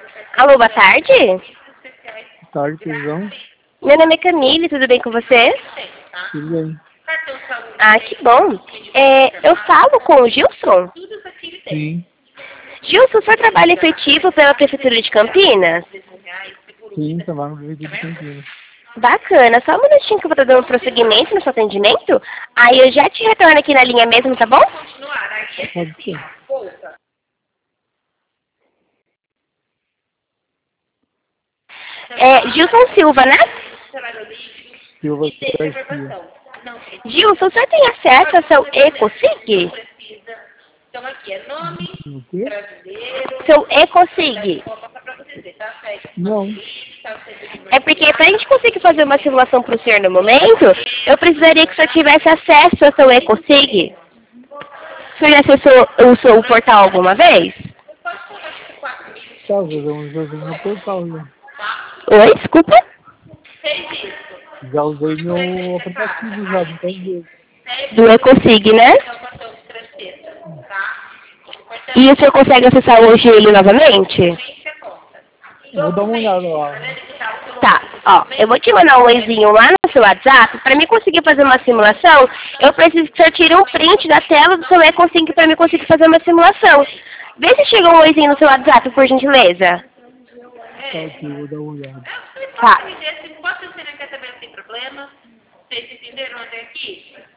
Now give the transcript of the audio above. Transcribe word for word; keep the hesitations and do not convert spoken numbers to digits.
Alô, boa tarde. Tarde, tesão. Meu nome é Camille, tudo bem com você? Tudo bem. Ah, que bom. É, eu falo com o Gilson. Sim. Gilson, o senhor trabalha efetivo pela Prefeitura de Campinas? Sim, trabalho no Prefeitura de Campinas. Bacana, só um minutinho que eu vou estar dando prosseguimento no seu atendimento. Aí eu já te retorno aqui na linha mesmo, tá bom? Pode ser. É, Gilson Silva, né? Silva Garcia. Gilson, o senhor tem acesso ao seu EcoSig? O quê? Seu EcoSig. Não. É porque para a gente conseguir fazer uma simulação para o senhor no momento, eu precisaria que o senhor tivesse acesso ao seu EcoSig. O senhor já acessou o seu portal alguma vez? Tá, usando usando no portal já. Oi, desculpa? Já usei meu aplicativo já, muitas vezes. Do EcoSig, né? E o senhor consegue acessar hoje ele novamente? Eu vou dar uma olhada lá. Tá, ó, eu vou te mandar um oizinho lá no seu WhatsApp. Para mim conseguir fazer uma simulação, eu preciso que o senhor tire um print da tela do seu EcoSig para mim conseguir fazer uma simulação. Vê se chegou um oizinho no seu WhatsApp, por gentileza. Tá aqui, vou dar uma olhada. Tá. Pode ser, não quer saber se tem problema. Vocês entenderam até aqui?